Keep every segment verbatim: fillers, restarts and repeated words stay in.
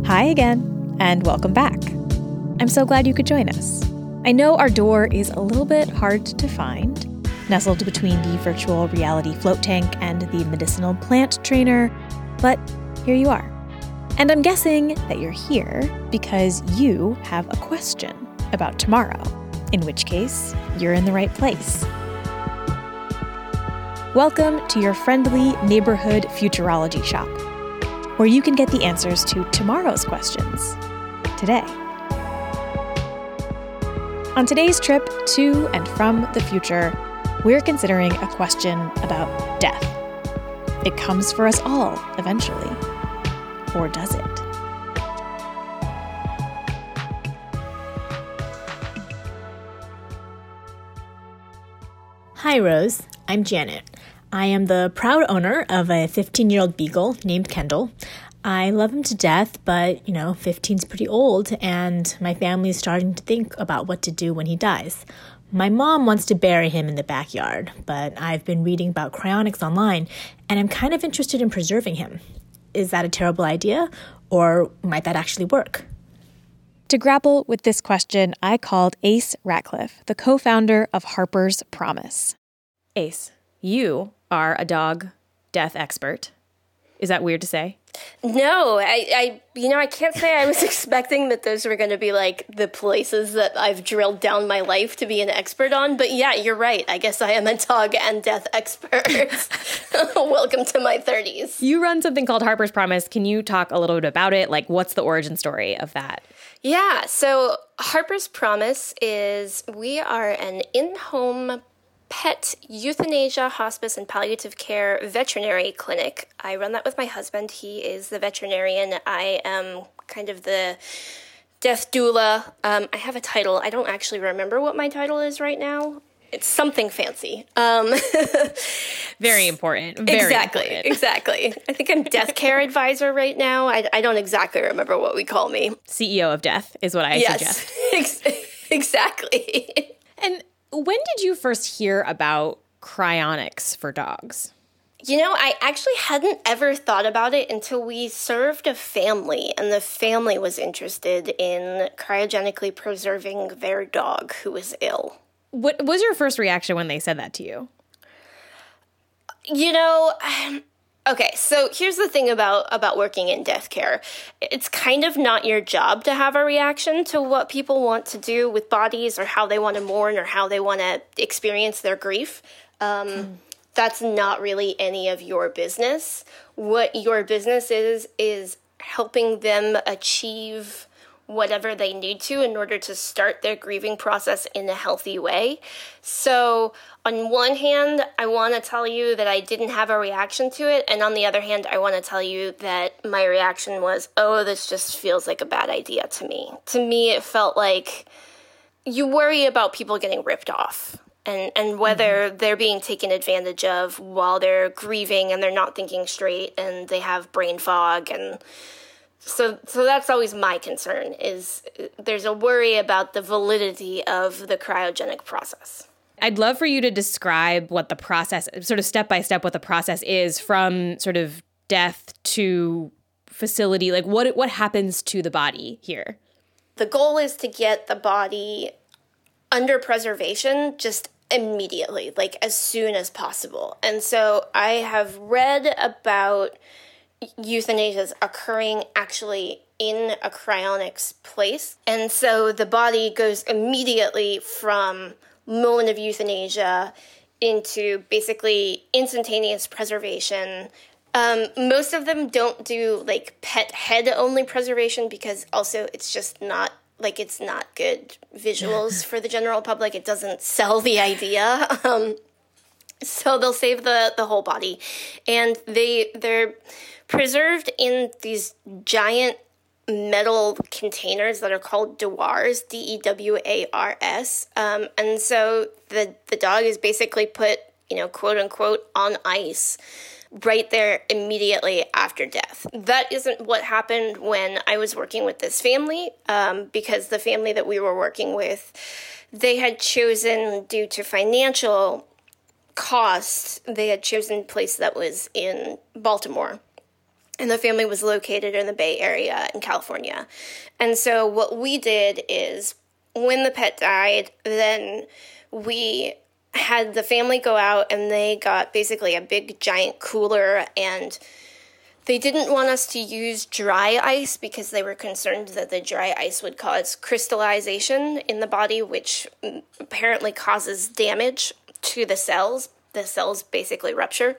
Hi again, and welcome back. I'm so glad you could join us. I know our door is a little bit hard to find, nestled between the virtual reality float tank and the medicinal plant trainer, but here you are. And I'm guessing that you're here because you have a question about tomorrow, in which case you're in the right place. Welcome to your friendly neighborhood futurology shop, where you can get the answers to tomorrow's questions today. On today's trip to and from the future, we're considering a question about death. It comes for us all eventually. Or does it? Hi, Rose. I'm Janet. I am the proud owner of a fifteen-year-old beagle named Kendall. I love him to death, but, you know, fifteen's pretty old, and my family is starting to think about what to do when he dies. My mom wants to bury him in the backyard, but I've been reading about cryonics online, and I'm kind of interested in preserving him. Is that a terrible idea, or might that actually work? To grapple with this question, I called Ace Ratcliffe, the co-founder of Harper's Promise. Ace, you are a dog death expert. Is that weird to say? No, I, I, you know, I can't say I was expecting that those were going to be like the places that I've drilled down my life to be an expert on. But yeah, you're right. I guess I am a dog and death expert. Welcome to my thirties. You run something called Harper's Promise. Can you talk a little bit about it? Like, what's the origin story of that? Yeah, so Harper's Promise is we are an in-home pet euthanasia, hospice, and palliative care veterinary clinic. I run that with my husband. He is the veterinarian. I am kind of the death doula. Um, I have a title. I don't actually remember what my title is right now. It's something fancy. Um, very important. Very exactly. Important. Exactly. I think I'm death care advisor right now. I, I don't exactly remember what we call me. C E O of death is what I yes, suggest. Ex- exactly. And when did you first hear about cryonics for dogs? You know, I actually hadn't ever thought about it until we served a family, and the family was interested in cryogenically preserving their dog who was ill. What was your first reaction when they said that to you? You know, um, okay, so here's the thing about, about working in death care. It's kind of not your job to have a reaction to what people want to do with bodies or how they want to mourn or how they want to experience their grief. Um, mm. That's not really any of your business. What your business is, is helping them achieve whatever they need to in order to start their grieving process in a healthy way. So on one hand, I want to tell you that I didn't have a reaction to it. And on the other hand, I want to tell you that my reaction was, oh, this just feels like a bad idea to me. To me, it felt like you worry about people getting ripped off and, and whether mm-hmm. they're being taken advantage of while they're grieving and they're not thinking straight and they have brain fog. And So so that's always my concern, is there's a worry about the validity of the cryogenic process. I'd love for you to describe what the process, sort of step by step, what the process is from sort of death to facility. Like what what happens to the body here? The goal is to get the body under preservation just immediately, like as soon as possible. And so I have read about euthanasia occurring actually in a cryonics place. And so the body goes immediately from moment of euthanasia into basically instantaneous preservation. Um, most of them don't do like pet head only preservation because also it's just not like it's not good visuals for the general public. It doesn't sell the idea. Um, so they'll save the, the whole body. And they, they're preserved in these giant metal containers that are called dewars, D E W A R S. Um, and so the, the dog is basically put, you know, quote unquote, on ice right there immediately after death. That isn't what happened when I was working with this family, um, because the family that we were working with, they had chosen, due to financial costs, they had chosen a place that was in Baltimore. and the family was located in the Bay Area in California. And so what we did is when the pet died, then we had the family go out and they got basically a big giant cooler, and they didn't want us to use dry ice because they were concerned that the dry ice would cause crystallization in the body, which apparently causes damage to the cells. The cells basically rupture,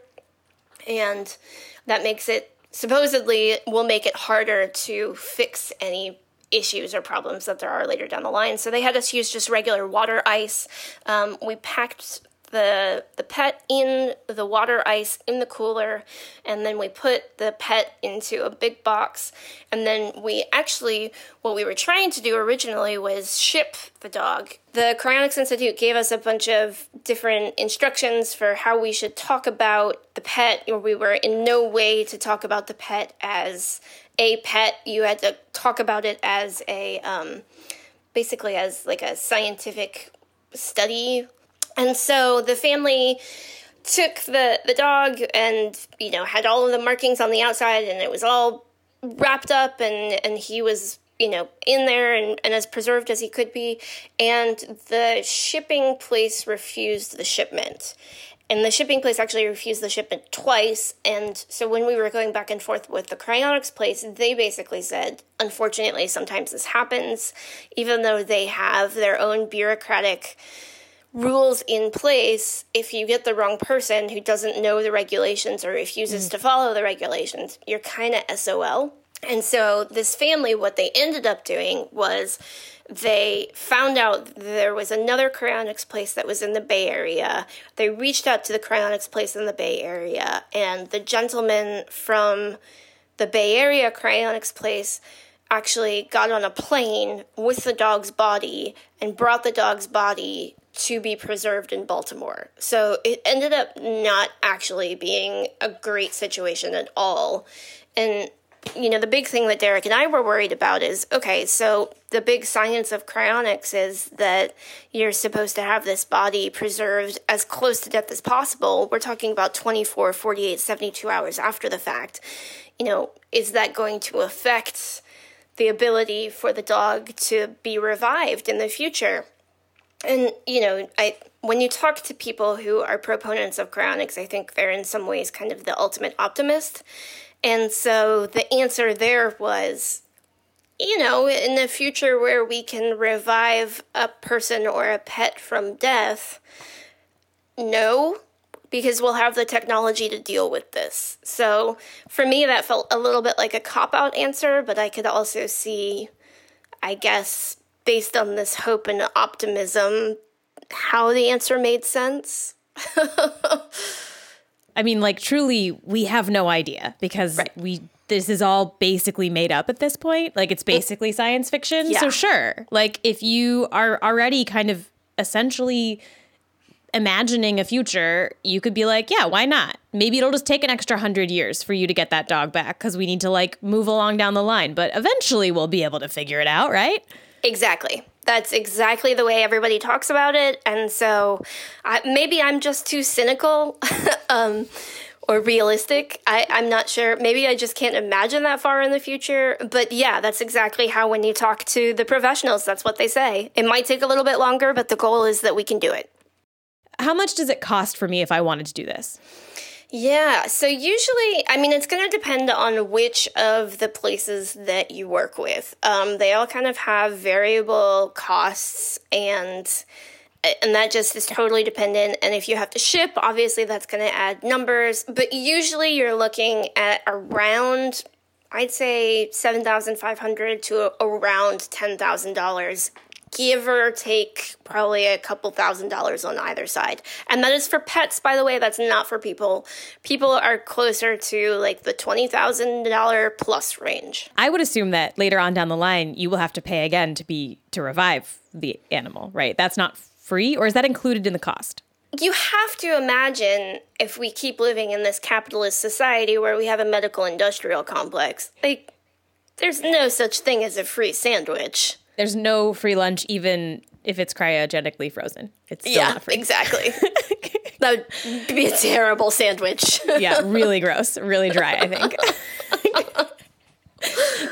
and that makes it, supposedly, will make it harder to fix any issues or problems that there are later down the line. So they had us use just regular water ice. Um, we packed the the pet in the water ice in the cooler, and then we put the pet into a big box, and then we actually, what we were trying to do originally was ship the dog. The Cryonics Institute gave us a bunch of different instructions for how we should talk about the pet, or we were in no way to talk about the pet as a pet. You had to talk about it as a, um, basically as like a scientific study. And so the family took the, the dog and, you know, had all of the markings on the outside, and it was all wrapped up, and, and he was, you know, in there and, and as preserved as he could be. And the shipping place refused the shipment. And the shipping place actually refused the shipment twice. And so when we were going back and forth with the cryonics place, they basically said, unfortunately, sometimes this happens, even though they have their own bureaucratic rules in place. If you get the wrong person who doesn't know the regulations or refuses mm. to follow the regulations, you're kind of S O L. And so this family, what they ended up doing was they found out there was another cryonics place that was in the Bay Area. They reached out to the cryonics place in the Bay Area, and the gentleman from the Bay Area cryonics place actually got on a plane with the dog's body and brought the dog's body to be preserved in Baltimore. So it ended up not actually being a great situation at all. And, you know, the big thing that Derek and I were worried about is, okay, so the big science of cryonics is that you're supposed to have this body preserved as close to death as possible. We're talking about twenty-four, forty-eight, seventy-two hours after the fact. You know, is that going to affect the ability for the dog to be revived in the future? And, you know, I when you talk to people who are proponents of cryonics, I think they're in some ways kind of the ultimate optimist. And so the answer there was, you know, in the future where we can revive a person or a pet from death, no, because we'll have the technology to deal with this. So for me, that felt a little bit like a cop-out answer, but I could also see, I guess, based on this hope and optimism, how the answer made sense. I mean, like, truly, we have no idea because right. we this is all basically made up at this point. Like, it's basically science fiction. Yeah. So sure, like, if you are already kind of essentially imagining a future, you could be like, yeah, why not? Maybe it'll just take an extra hundred years for you to get that dog back because we need to, like, move along down the line. But eventually we'll be able to figure it out, right? Exactly. That's exactly the way everybody talks about it. And so I, maybe I'm just too cynical um, or realistic. I, I'm not sure. Maybe I just can't imagine that far in the future. But yeah, that's exactly how when you talk to the professionals, that's what they say. It might take a little bit longer, but the goal is that we can do it. How much does it cost for me if I wanted to do this? Yeah, so usually, I mean, it's going to depend on which of the places that you work with. Um, they all kind of have variable costs, and and that just is totally dependent. And if you have to ship, obviously that's going to add numbers. But usually you're looking at around, I'd say, seven thousand five hundred dollars to around ten thousand dollars. Give or take probably a couple thousand dollars on either side. And that is for pets, by the way. That's not for people. People are closer to like the twenty thousand dollars plus range. I would assume that later on down the line, you will have to pay again to be to revive the animal, right? That's not free, or is that included in the cost? You have to imagine if we keep living in this capitalist society where we have a medical industrial complex, like there's no such thing as a free sandwich. There's no free lunch, even if it's cryogenically frozen. It's still yeah, not free. Exactly. That would be a terrible sandwich. Yeah, really gross, really dry, I think.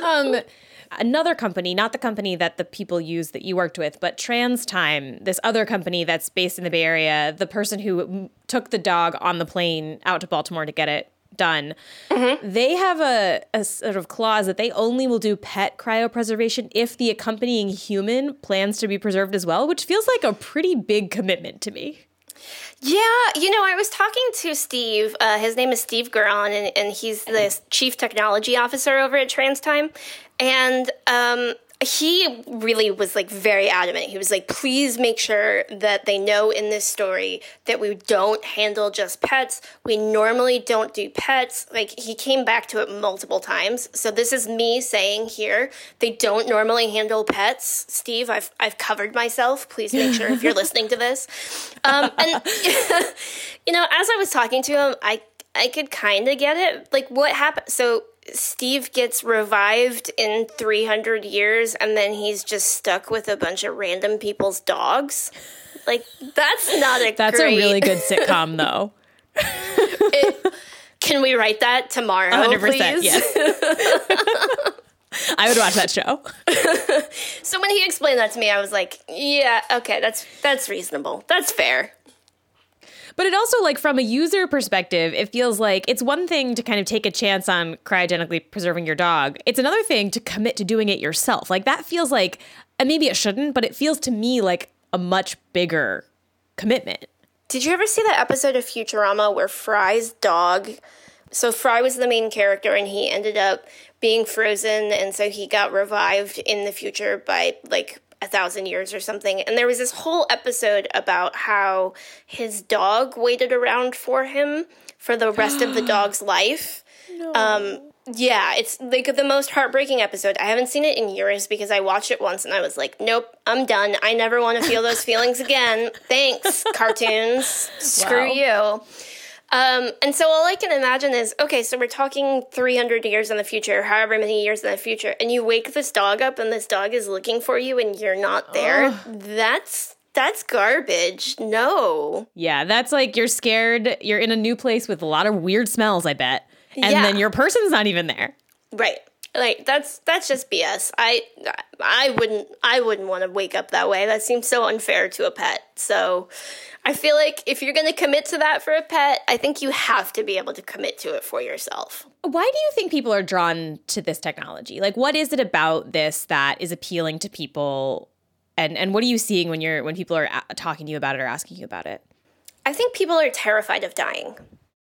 um, another company, not the company that the people use that you worked with, but TransTime, this other company that's based in the Bay Area, the person who took the dog on the plane out to Baltimore to get it done, mm-hmm. they have a, a sort of clause that they only will do pet cryopreservation if the accompanying human plans to be preserved as well, which feels like a pretty big commitment to me. Yeah, you know, I was talking to Steve. Uh, his name is Steve Guron, and, and he's the chief technology officer over at TransTime. And um, he really was like very adamant. He was like, please make sure that they know in this story that we don't handle just pets. We normally don't do pets. Like, he came back to it multiple times. So this is me saying here, they don't normally handle pets. Steve, I've I've covered myself. Please make sure if you're listening to this. Um, and, you know, as I was talking to him, I, I could kind of get it. Like, what happened? So Steve gets revived in three hundred years, and then he's just stuck with a bunch of random people's dogs. Like, that's not a That's great... a really good sitcom, though. it, can we write that tomorrow, one hundred percent, please? Yes. I would watch that show. So when he explained that to me, I was like, yeah, okay, that's that's reasonable. That's fair. But it also, like, from a user perspective, it feels like it's one thing to kind of take a chance on cryogenically preserving your dog. It's another thing to commit to doing it yourself. Like, that feels like, and maybe it shouldn't, but it feels to me like a much bigger commitment. Did you ever see that episode of Futurama where Fry's dog, so Fry was the main character and he ended up being frozen, and so he got revived in the future by, like, a thousand years or something. And there was this whole episode about how his dog waited around for him for the rest of the dog's life. No. Um, yeah, it's like the most heartbreaking episode. I haven't seen it in years because I watched it once and I was like, nope, I'm done. I never want to feel those feelings again. Thanks, cartoons. Screw wow. you. Um, and so all I can imagine is, okay, so we're talking three hundred years in the future, however many years in the future, and you wake this dog up and this dog is looking for you and you're not there. Oh. That's that's garbage. No. Yeah, that's like you're scared. You're in a new place with a lot of weird smells, I bet. And yeah. then your person's not even there. Right. Like, that's that's just B S. I I wouldn't I wouldn't want to wake up that way. That seems so unfair to a pet. So I feel like if you're going to commit to that for a pet, I think you have to be able to commit to it for yourself. Why do you think people are drawn to this technology? Like, what is it about this that is appealing to people? And and what are you seeing when you're when people are talking to you about it or asking you about it? I think people are terrified of dying.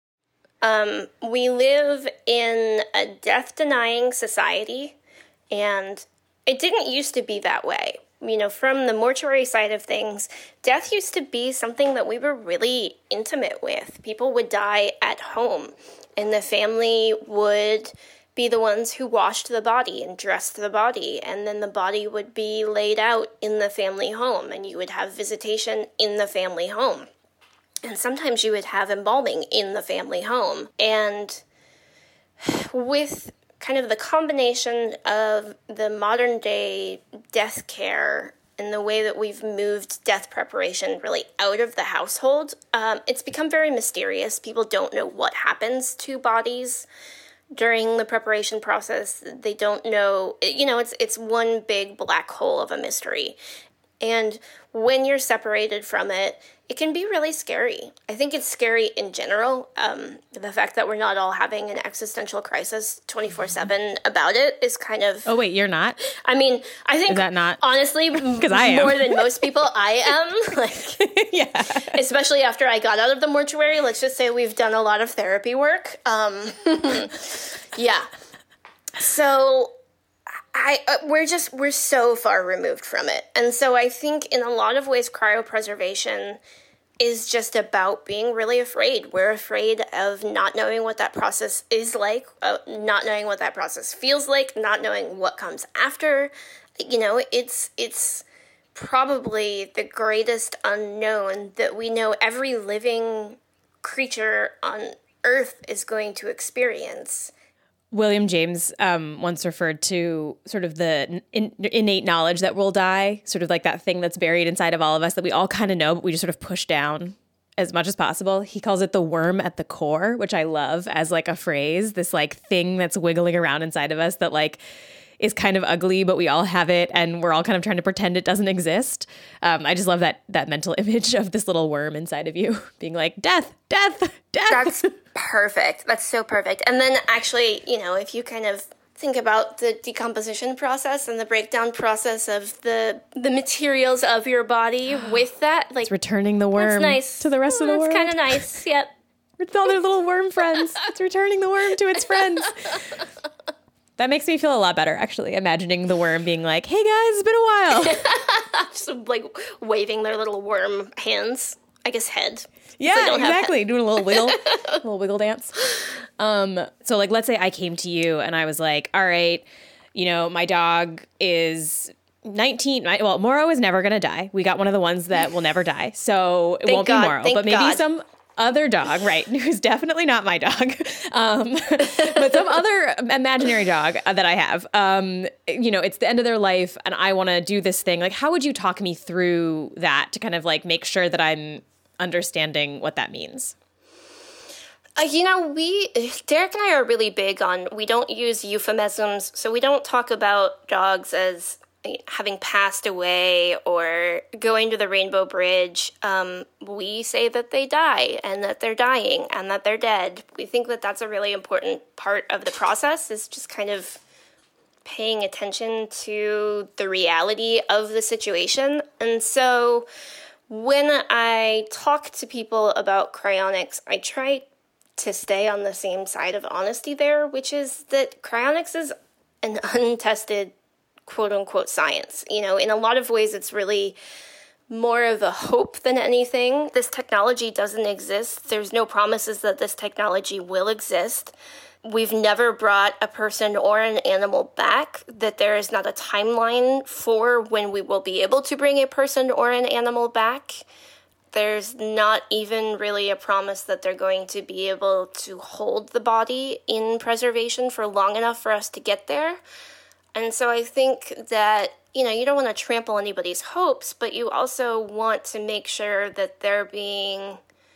Um, we live in a death-denying society, and it didn't used to be that way. You know, from the mortuary side of things, death used to be something that we were really intimate with. People would die at home, and the family would be the ones who washed the body and dressed the body, and then the body would be laid out in the family home, and you would have visitation in the family home. And sometimes you would have embalming in the family home. And with kind of the combination of the modern day death care and the way that we've moved death preparation really out of the household, um, it's become very mysterious. People don't know what happens to bodies during the preparation process. They don't know, you know, it's it's one big black hole of a mystery. And when you're separated from it, it can be really scary. I think it's scary in general. Um, the fact that we're not all having an existential crisis twenty-four seven about it is kind of... Oh, wait, you're not? I mean, I think... Is that not? Honestly, Because I am. More than most people, I am. Like, yeah. Especially after I got out of the mortuary. Let's just say we've done a lot of therapy work. Um, yeah. So... I uh, we're just we're so far removed from it. And so I think in a lot of ways cryopreservation is just about being really afraid. We're afraid of not knowing what that process is like, uh, not knowing what that process feels like, not knowing what comes after. You know, it's it's probably the greatest unknown that we know every living creature on Earth is going to experience. William James um, once referred to sort of the in, innate knowledge that we'll die, sort of like that thing that's buried inside of all of us that we all kind of know, but we just sort of push down as much as possible. He calls it the worm at the core, which I love as like a phrase, this like thing that's wiggling around inside of us that like is kind of ugly, but we all have it, and we're all kind of trying to pretend it doesn't exist. Um, I just love that that mental image of this little worm inside of you being like, death, death, death. That's perfect. That's so perfect. And then actually, you know, if you kind of think about the decomposition process and the breakdown process of the the materials of your body with that, like, it's returning the worm that's nice. to the rest oh, of the world. That's kind of nice. Yep. With all their little worm friends. It's returning the worm to its friends. That makes me feel a lot better, actually, imagining the worm being like, hey guys, it's been a while. Just like waving their little worm hands, I guess head. Yeah, exactly. Doing a little wiggle, a little wiggle dance. Um, so like, let's say I came to you and I was like, all right, you know, my dog is nineteen. My, well, Moro is never going to die. We got one of the ones that will never die. So it Thank won't God, be Moro, but maybe God. some other dog, right, who's definitely not my dog, um, but some other imaginary dog that I have. Um, you know, it's the end of their life and I want to do this thing. Like, how would you talk me through that to kind of like make sure that I'm understanding what that means? Uh, you know, we, Derek and I are really big on, we don't use euphemisms, so we don't talk about dogs as having passed away or going to the Rainbow Bridge. Um, we say that they die and that they're dying and that they're dead. We think that that's a really important part of the process, is just kind of paying attention to the reality of the situation. And so when I talk to people about cryonics, I try to stay on the same side of honesty there, which is that cryonics is an untested quote-unquote science. You know, in a lot of ways, it's really more of a hope than anything. This technology doesn't exist. There's no promises that this technology will exist. We've never brought a person or an animal back, that there is not a timeline for when we will be able to bring a person or an animal back. There's not even really a promise that they're going to be able to hold the body in preservation for long enough for us to get there. And so I think that, you know, you don't want to trample anybody's hopes, but you also want to make sure that they're being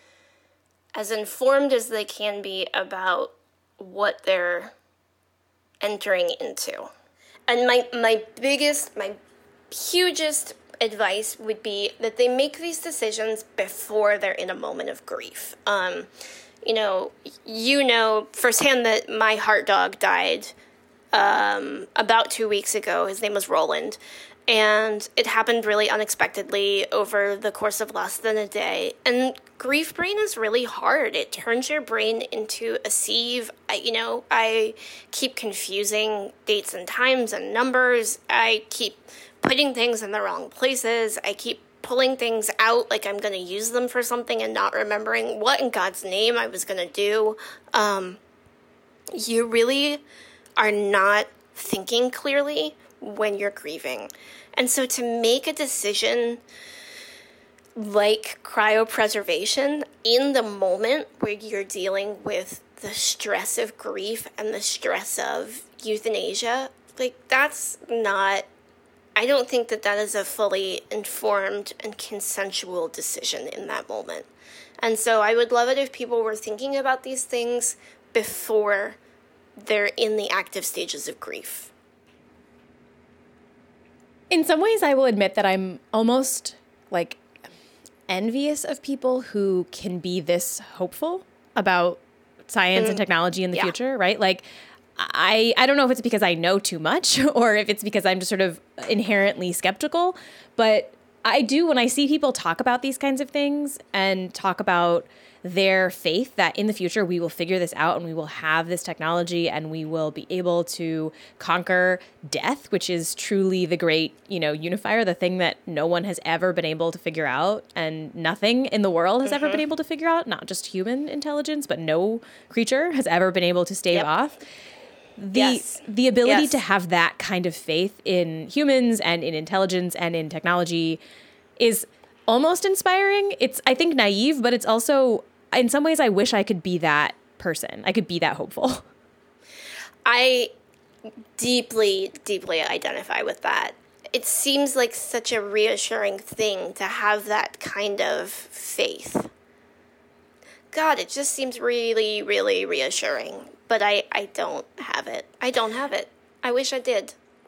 as informed as they can be about what they're entering into. And my, my biggest, my hugest advice would be that they make these decisions before they're in a moment of grief. Um, you know, you know firsthand that my heart dog died Um, about two weeks ago. His name was Roland, and it happened really unexpectedly over the course of less than a day. And grief brain is really hard. It turns your brain into a sieve. I, you know, I keep confusing dates and times and numbers. I keep putting things in the wrong places. I keep pulling things out like I'm going to use them for something and not remembering what in God's name I was going to do. Um, you really are not thinking clearly when you're grieving. And so to make a decision like cryopreservation in the moment where you're dealing with the stress of grief and the stress of euthanasia, like that's not, I don't think that that is a fully informed and consensual decision in that moment. And so I would love it if people were thinking about these things before they're in the active stages of grief. In some ways, I will admit that I'm almost like envious of people who can be this hopeful about science mm. and technology in the yeah. future, right? Like, I, I don't know if it's because I know too much or if it's because I'm just sort of inherently skeptical, but I do, when I see people talk about these kinds of things and talk about their faith that in the future we will figure this out and we will have this technology and we will be able to conquer death, which is truly the great, you know, unifier, the thing that no one has ever been able to figure out and nothing in the world has mm-hmm. ever been able to figure out, not just human intelligence, but no creature has ever been able to stave yep. off. The yes. the ability yes. to have that kind of faith in humans and in intelligence and in technology is almost inspiring. It's, I think, naive, but it's also, in some ways, I wish I could be that person. I could be that hopeful. I deeply, deeply identify with that. It seems like such a reassuring thing to have that kind of faith. God, it just seems really, really reassuring. But I, I don't have it. I don't have it. I wish I did.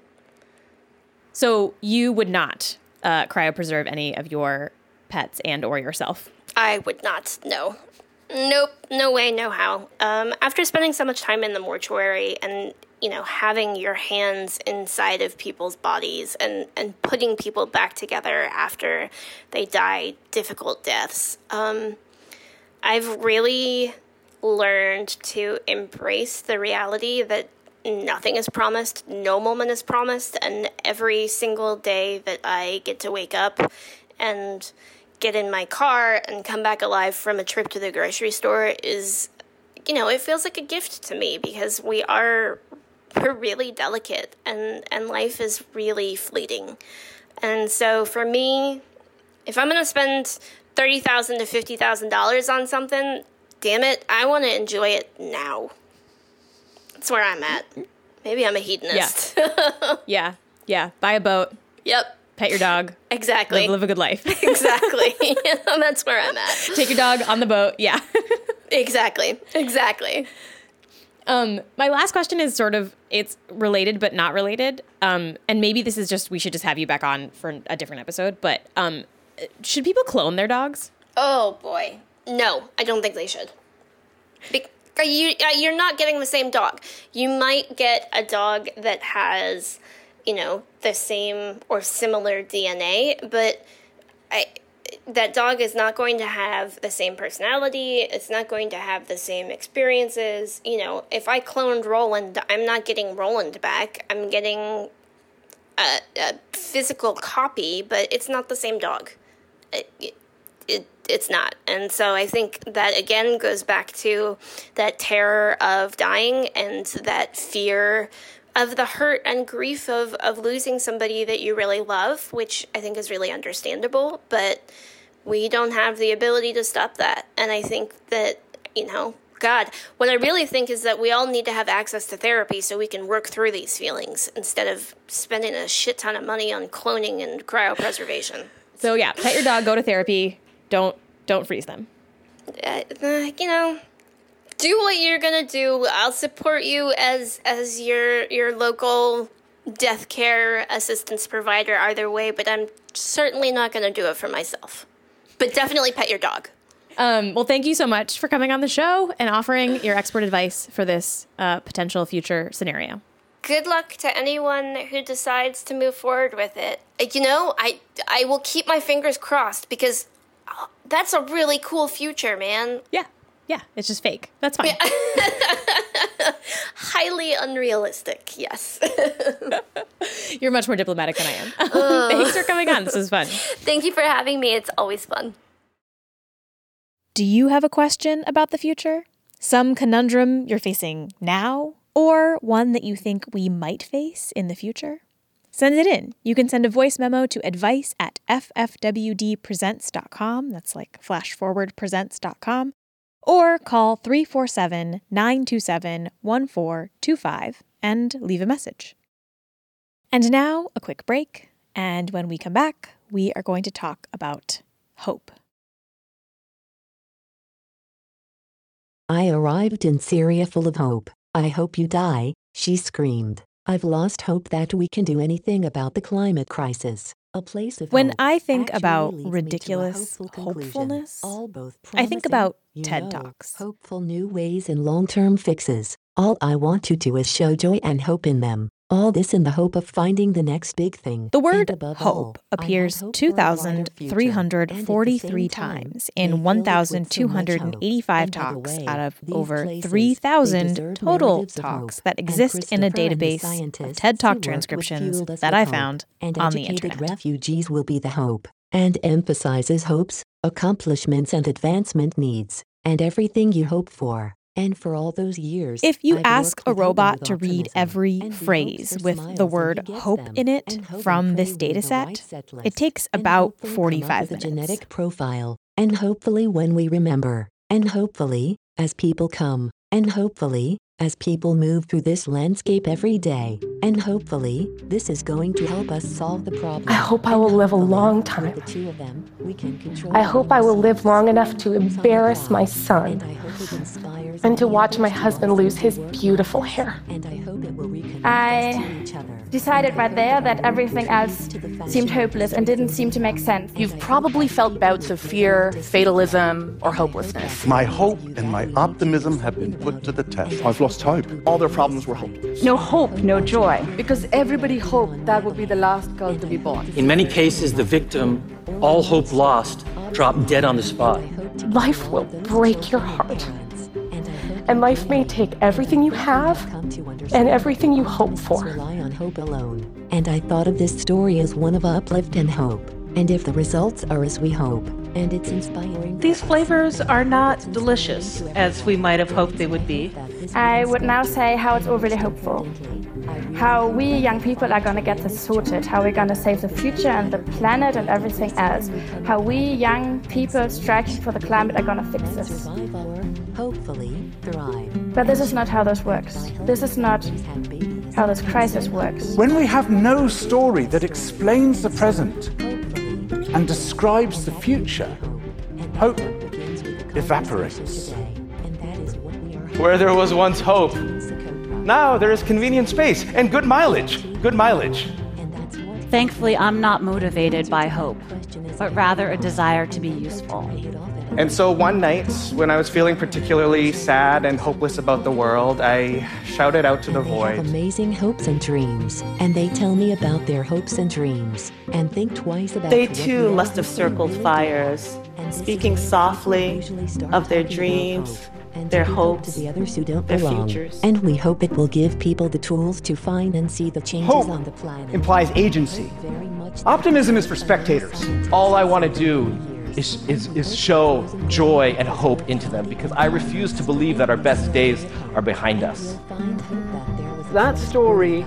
So you would not uh, cryopreserve any of your pets and or yourself? I would not, no. Nope, no way, no how. Um, after spending so much time in the mortuary and, you know, having your hands inside of people's bodies and, and putting people back together after they die difficult deaths, um, I've really learned to embrace the reality that nothing is promised, no moment is promised, and every single day that I get to wake up and get in my car and come back alive from a trip to the grocery store is, you know, it feels like a gift to me because we are, we're really delicate and, and life is really fleeting. And so for me, if I'm going to spend thirty thousand dollars to fifty thousand dollars on something, damn it, I want to enjoy it now. That's where I'm at. Maybe I'm a hedonist. Yeah. yeah. Yeah. Buy a boat. Yep. Pet your dog. Exactly. Live, live a good life. Exactly. That's where I'm at. Take your dog on the boat. Yeah. Exactly. Exactly. Um, my last question is sort of, it's related but not related. Um, and maybe this is just, we should just have you back on for a different episode. But um, should people clone their dogs? Oh, boy. No, I don't think they should. Be- you, you're not getting the same dog. You might get a dog that has, you know, the same or similar D N A, but I, that dog is not going to have the same personality. It's not going to have the same experiences. You know, if I cloned Roland, I'm not getting Roland back. I'm getting a, a physical copy, but it's not the same dog. It, it, it, it's not. And so I think that, again, goes back to that terror of dying and that fear of the hurt and grief of, of losing somebody that you really love, which I think is really understandable, but we don't have the ability to stop that. And I think that, you know, God, what I really think is that we all need to have access to therapy so we can work through these feelings instead of spending a shit ton of money on cloning and cryopreservation. So yeah, pet your dog, go to therapy, don't don't freeze them. Uh, you know... Do what you're gonna do. I'll support you as as your your local death care assistance provider either way, but I'm certainly not gonna do it for myself. But definitely pet your dog. Um, well, thank you so much for coming on the show and offering your expert advice for this uh, potential future scenario. Good luck to anyone who decides to move forward with it. You know, I I will keep my fingers crossed because that's a really cool future, man. Yeah. Yeah, it's just fake. That's fine. Yeah. Highly unrealistic, yes. You're much more diplomatic than I am. Uh, Thanks for coming on. This was fun. Thank you for having me. It's always fun. Do you have a question about the future? Some conundrum you're facing now? Or one that you think we might face in the future? Send it in. You can send a voice memo to advice at f f w d presents dot com. That's like flash forward presents dot com. Or call three four seven, nine two seven, one four two five and leave a message. And now, a quick break, and when we come back, we are going to talk about hope. I arrived in Syria full of hope. I hope you die, she screamed. I've lost hope that we can do anything about the climate crisis. A place of when hope I think actually about leads me ridiculous to a hopeful hopefulness, All both I think promising, about you TED know, Talks. Hopeful new ways and long-term fixes. All I want to do is show joy and hope in them. All this in the hope of finding the next big thing. The word And above hope all, I appears had hope two for a brighter thousand future. three hundred forty-three And at the same time, times they in filled it one with thousand two hundred eighty-five so much hope. talks And by the out way, of these over places, three thousand they deserve total narratives of talks hope. that And exist in a Christopher and the database of scientists TED who Talk worked with transcriptions fueled us that with I hope. found And on the educated internet. refugees will be the hope. And emphasizes hopes, accomplishments and advancement needs, and everything you hope for. And for all those years, If you I've ask worked a with hope and robot with to read optimism, every and we hope phrase for with smiles the and word he gets hope them, in it and hope and from pray this will data the set, right set list, it takes and about hopefully come up forty-five with a minutes. genetic profile, and hopefully when we remember, and hopefully, as people come, and hopefully, as people move through this landscape every day, And hopefully, this is going to help us solve the problem. I hope I will live a long time. The two of them, we can control I hope I will live long enough to embarrass my son and I hope it inspires and to watch my husband lose his beautiful hair. and I hope it will reconnect I us to each other. decided right there that everything else seemed hopeless and didn't seem to make sense. You've probably felt bouts of fear, fatalism, or hopelessness. My hope and my optimism have been put to the test. I've lost hope. All their problems were hopeless. No hope, no joy. Because everybody hoped that would be the last girl to be born. In many cases, the victim, all hope lost, dropped dead on the spot. Life will break your heart. And life may take everything you have and everything you hope for. Rely on hope alone. And I thought of this story as one of uplift and hope. And if the results are as we hope, and it's inspiring. These flavors are not delicious as we might have hoped they would be. I would now say how it's overly hopeful. How we young people are going to get this sorted, how we're going to save the future and the planet and everything else. How we young people striking for the climate are going to fix this. Survive or hopefully thrive. But this is not how this works. This is not how this crisis works. When we have no story that explains the present and describes the future, hope evaporates. Where there was once hope, now there is convenient space and good mileage. Good mileage. Thankfully, I'm not motivated by hope, but rather a desire to be useful. And so one night, when I was feeling particularly sad and hopeless about the world, I shouted out to the They void. have amazing hopes and dreams, and they tell me about their hopes and dreams, and think twice about. They what too we must have circled fires, speaking softly of their dreams, their hopes, to the others who don't their belong. futures. And we hope it will give people the tools to find and see the changes Hope on the planet. implies agency. Very much Optimism is for spectators. All I want to do is, is, is show joy and hope into them, because I refuse to believe that our best days are behind us. find hope that there was That story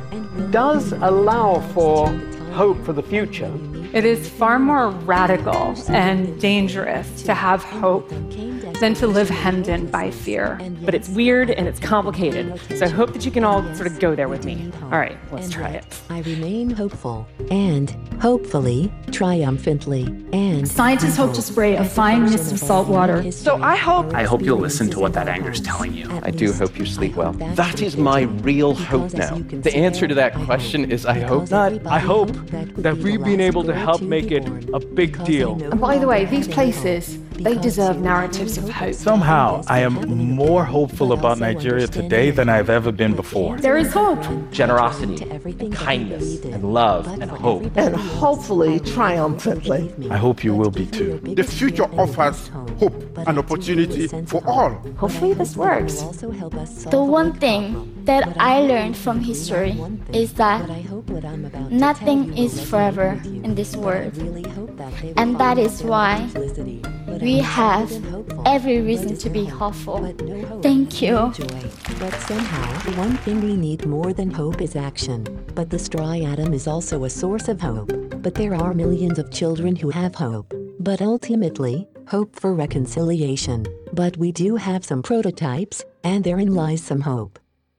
does allow for hope for the future. It is far more radical and dangerous to have hope than to live hemmed in by fear. But it's weird and it's complicated. So I hope that you can all sort of go there with me. All right, let's And try yet it. I remain hopeful, and hopefully, triumphantly, and Scientists hope to spray a fine mist of salt water. So I hope... I hope you'll listen to what that anger is telling you. I do hope you sleep well. That is my real hope now. The answer to that question is I hope not. I hope that we've been able to help make it a big deal. And by the way, these places, they deserve narratives of hope. Somehow, I am more hopeful about Nigeria today than I've ever been before. There is hope. Generosity, and kindness, and love, and hope. And hopefully triumphantly. I hope you will be too. The future offers hope and opportunity for all. Hopefully this works. The one thing that I learned from history is that nothing is forever in this world. And that is why we have every reason to be hopeful. Thank you. But somehow, one thing we need more than hope is action. But the straw atom is also a source of hope. But there are millions of children who have hope. But ultimately, hope for reconciliation. But we do have some prototypes, and therein lies some hope.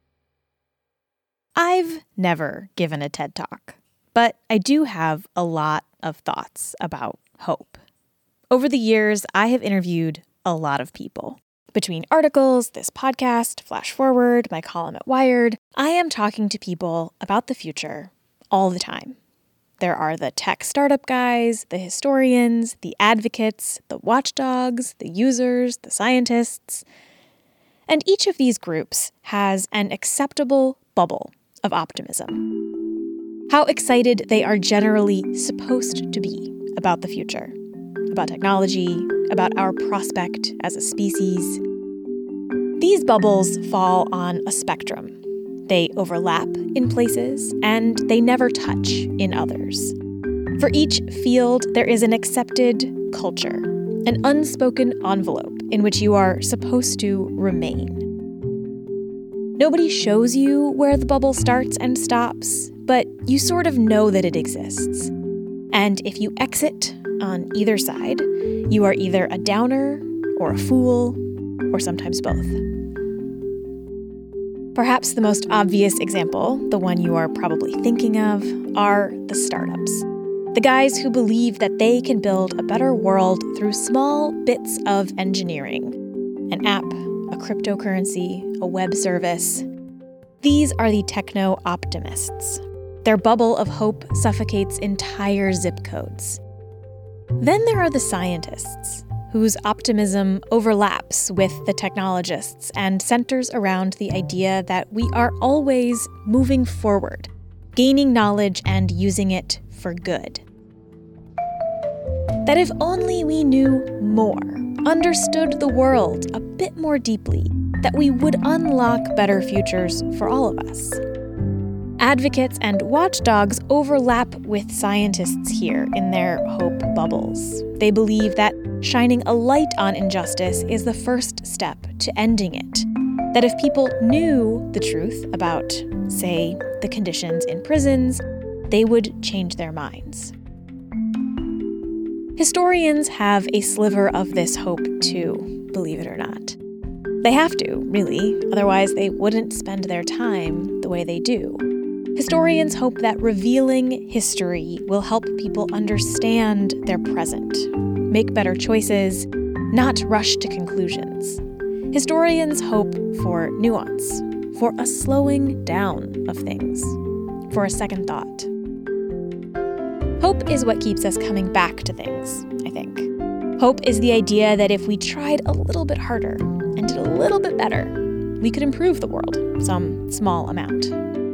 I've never given a TED Talk, but I do have a lot of thoughts about hope. Over the years, I have interviewed a lot of people. Between articles, this podcast, Flash Forward, my column at Wired, I am talking to people about the future all the time. There are the tech startup guys, the historians, the advocates, the watchdogs, the users, the scientists. And each of these groups has an acceptable bubble of optimism. How excited they are generally supposed to be about the future, about technology, about our prospect as a species. These bubbles fall on a spectrum. They overlap in places, and they never touch in others. For each field, there is an accepted culture, an unspoken envelope in which you are supposed to remain. Nobody shows you where the bubble starts and stops, but you sort of know that it exists. And if you exit on either side, you are either a downer or a fool, or sometimes both. Perhaps the most obvious example, the one you are probably thinking of, are the startups. The guys who believe that they can build a better world through small bits of engineering. An app, a cryptocurrency, a web service. These are the techno-optimists. Their bubble of hope suffocates entire zip codes. Then there are the scientists, whose optimism overlaps with the technologists and centers around the idea that we are always moving forward, gaining knowledge and using it for good. That if only we knew more, understood the world a bit more deeply, that we would unlock better futures for all of us. Advocates and watchdogs overlap with scientists here in their hope bubbles. They believe that shining a light on injustice is the first step to ending it. That if people knew the truth about, say, the conditions in prisons, they would change their minds. Historians have a sliver of this hope too, believe it or not. They have to, really, otherwise they wouldn't spend their time the way they do. Historians hope that revealing history will help people understand their present, make better choices, not rush to conclusions. Historians hope for nuance, for a slowing down of things, for a second thought. Hope is what keeps us coming back to things, I think. Hope is the idea that if we tried a little bit harder and did a little bit better, we could improve the world some small amount.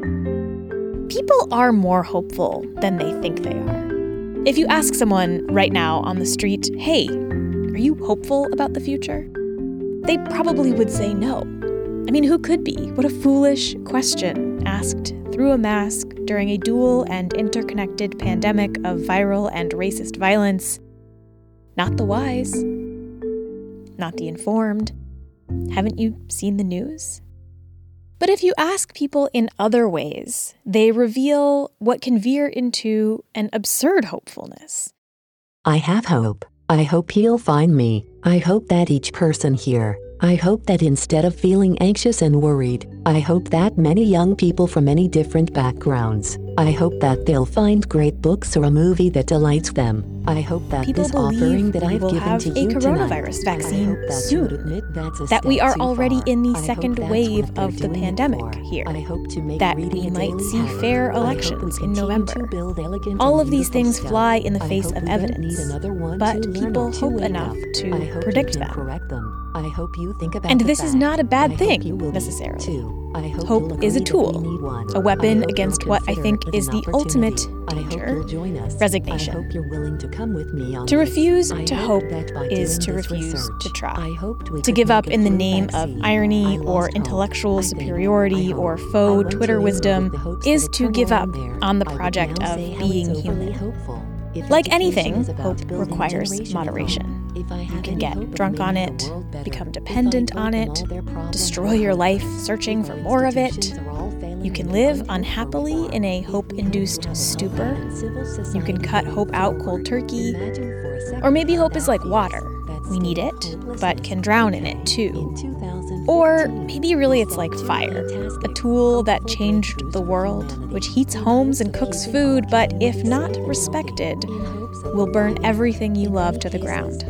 People are more hopeful than they think they are. If you ask someone right now on the street, hey, are you hopeful about the future? They probably would say no. I mean, who could be? What a foolish question asked through a mask during a dual and interconnected pandemic of viral and racist violence. Not the wise. Not the informed. Haven't you seen the news? But if you ask people in other ways, they reveal what can veer into an absurd hopefulness. I have hope. I hope he'll find me. I hope that each person here, I hope that instead of feeling anxious and worried, I hope that many young people from many different backgrounds, I hope that they'll find great books or a movie that delights them. I hope that People this offering that I've will given have to a you coronavirus tonight, vaccine that soon. That we are already in the second wave of the pandemic here. That we might see fair elections in November. All of these things fly in the face of evidence, but people hope enough to predict them. I hope you think about and this is not a bad thing, necessarily. Hope is a tool, a weapon against what I think is the ultimate danger, resignation. To refuse to hope is to refuse to try. To give up in the name of irony or intellectual superiority or faux Twitter wisdom is to give up on the project of being human. Like anything, hope requires moderation. You can get drunk on it, become dependent on it, destroy your life searching for more of it. You can live unhappily in a hope-induced stupor. You can cut hope out cold turkey. Or maybe hope is like water. We need it, but can drown in it too. Or maybe really it's like fire, a tool that changed the world, which heats homes and cooks food, but if not respected, will burn everything you love to the ground.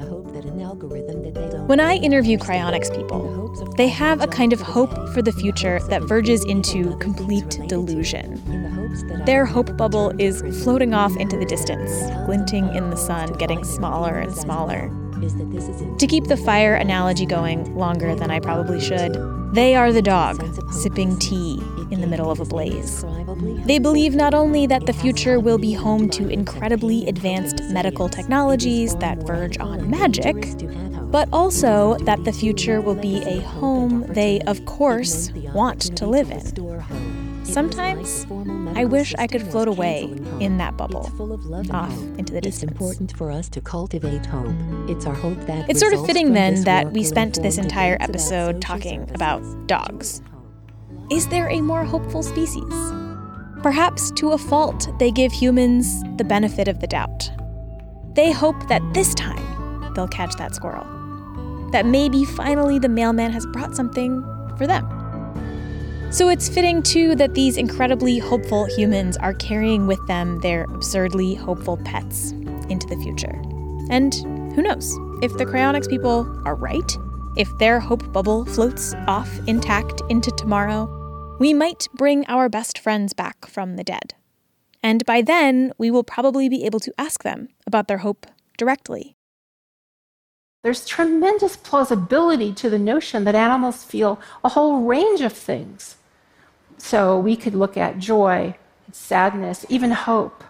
When I interview cryonics people, they have a kind of hope for the future that verges into complete delusion. Their hope bubble is floating off into the distance, glinting in the sun, getting smaller and smaller. To keep the fire analogy going longer than I probably should, they are the dog, sipping tea in the middle of a blaze. They believe not only that the future will be home to incredibly advanced medical technologies that verge on magic, but also that the future will be a home they, of course, want to live in. Sometimes, I wish I could float away in that bubble, off into the distance. It's important for us to cultivate hope. It's our hope that It's sort of fitting then that we spent this entire episode talking about dogs. Is there a more hopeful species? Perhaps to a fault, they give humans the benefit of the doubt. They hope that this time they'll catch that squirrel. That maybe finally the mailman has brought something for them. So it's fitting, too, that these incredibly hopeful humans are carrying with them their absurdly hopeful pets into the future. And who knows? If the cryonics people are right, if their hope bubble floats off intact into tomorrow, we might bring our best friends back from the dead. And by then, we will probably be able to ask them about their hope directly. There's tremendous plausibility to the notion that animals feel a whole range of things. So we could look at joy, sadness, even hope.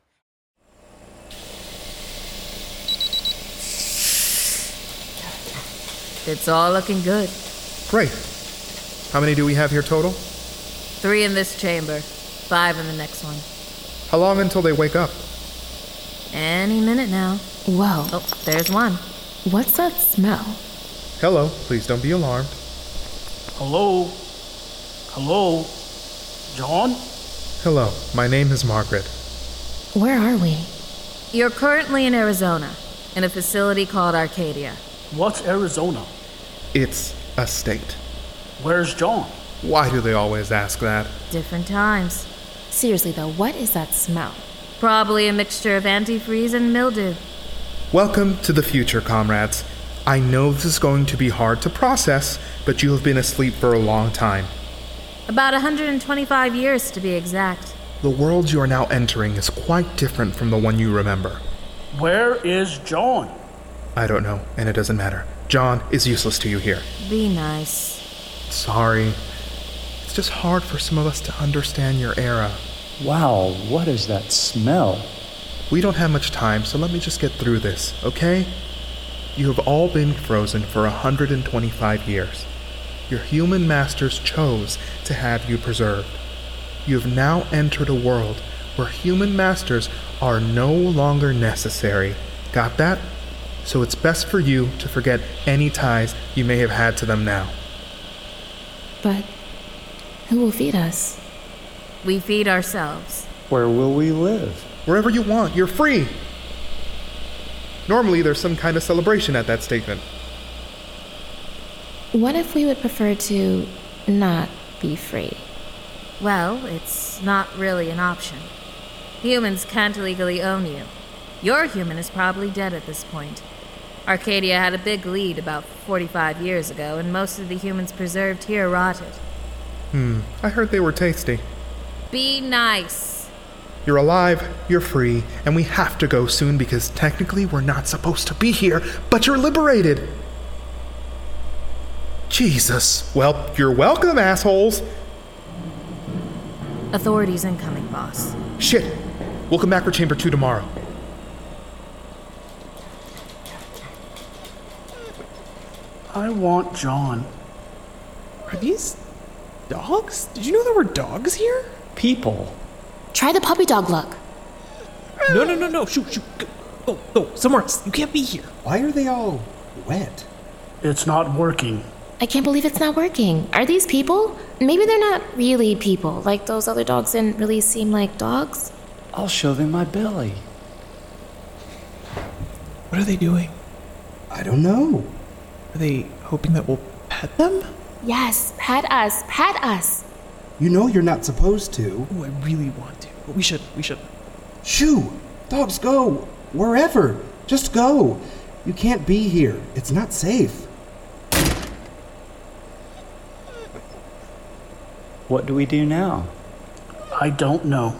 It's all looking good. Great. How many do we have here total? Three in this chamber, five in the next one. How long until they wake up? Any minute now. Whoa. Oh, there's one. What's that smell? Hello, please don't be alarmed. Hello? Hello? John? Hello, my name is Margaret. Where are we? You're currently in Arizona, in a facility called Arcadia. What's Arizona? It's a state. Where's John? Why do they always ask that? Different times. Seriously though, what is that smell? Probably a mixture of antifreeze and mildew. Welcome to the future, comrades. I know this is going to be hard to process, but you have been asleep for a long time. About one hundred twenty-five years to be exact. The world you are now entering is quite different from the one you remember. Where is John? I don't know, and it doesn't matter. John is useless to you here. Be nice. Sorry. It's just hard for some of us to understand your era. Wow, what is that smell? We don't have much time, so let me just get through this, okay? You have all been frozen for one hundred twenty-five years. Your human masters chose to have you preserved. You have now entered a world where human masters are no longer necessary. Got that? So it's best for you to forget any ties you may have had to them now. But who will feed us? We feed ourselves. Where will we live? Wherever you want. You're free. Normally, there's some kind of celebration at that statement. What if we would prefer to not be free? Well, it's not really an option. Humans can't legally own you. Your human is probably dead at this point. Arcadia had a big lead about forty-five years ago, and most of the humans preserved here rotted. Hmm, I heard they were tasty. Be nice. You're alive, you're free, and we have to go soon because technically we're not supposed to be here, but you're liberated. Jesus. Well, you're welcome, assholes. Authorities incoming, boss. Shit. We'll come back for Chamber two tomorrow. I want John. Are these dogs? Did you know there were dogs here? People. Try the puppy dog look. No, no, no, no. Shoot, shoot. Go, go, go. Somewhere else. You can't be here. Why are they all wet? It's not working. I can't believe it's not working. Are these people? Maybe they're not really people. Like those other dogs didn't really seem like dogs. I'll show them my belly. What are they doing? I don't know. Are they hoping that we'll pet them? Yes, pet us, pet us. You know you're not supposed to. Oh, I really want to. But we should, we should. Shoo! Dogs go! Wherever! Just go! You can't be here. It's not safe. What do we do now? I don't know.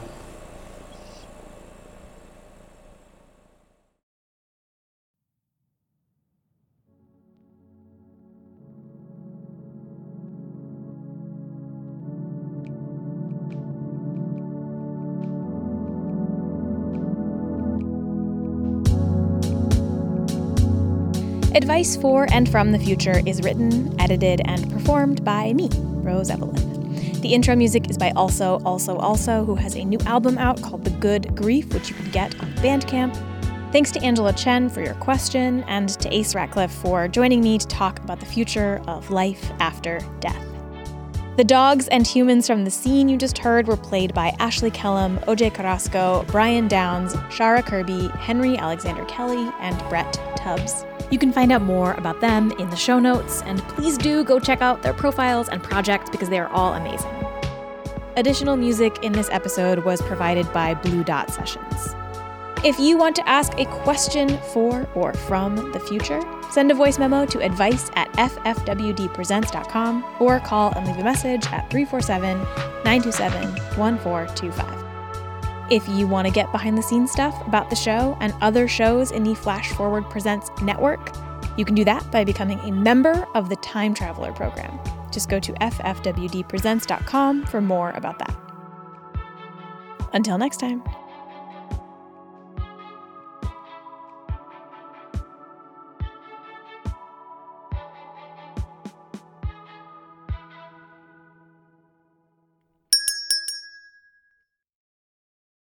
Advice for and from the Future is written, edited, and performed by me, Rose Evelyn. The intro music is by Also, Also, Also, who has a new album out called The Good Grief, which you can get on Bandcamp. Thanks to Angela Chen for your question, and to Ace Ratcliffe for joining me to talk about the future of life after death. The dogs and humans from the scene you just heard were played by Ashley Kellum, O J Carrasco, Brian Downs, Shara Kirby, Henry Alexander Kelly, and Brett Tubbs. You can find out more about them in the show notes, and please do go check out their profiles and projects because they are all amazing. Additional music in this episode was provided by Blue Dot Sessions. If you want to ask a question for or from the future, send a voice memo to advice at f f w d presents dot com or call and leave a message at three four seven, nine two seven, one four two five. If you want to get behind the scenes stuff about the show and other shows in the Flash Forward Presents network, you can do that by becoming a member of the Time Traveler program. Just go to f f w d presents dot com for more about that. Until next time.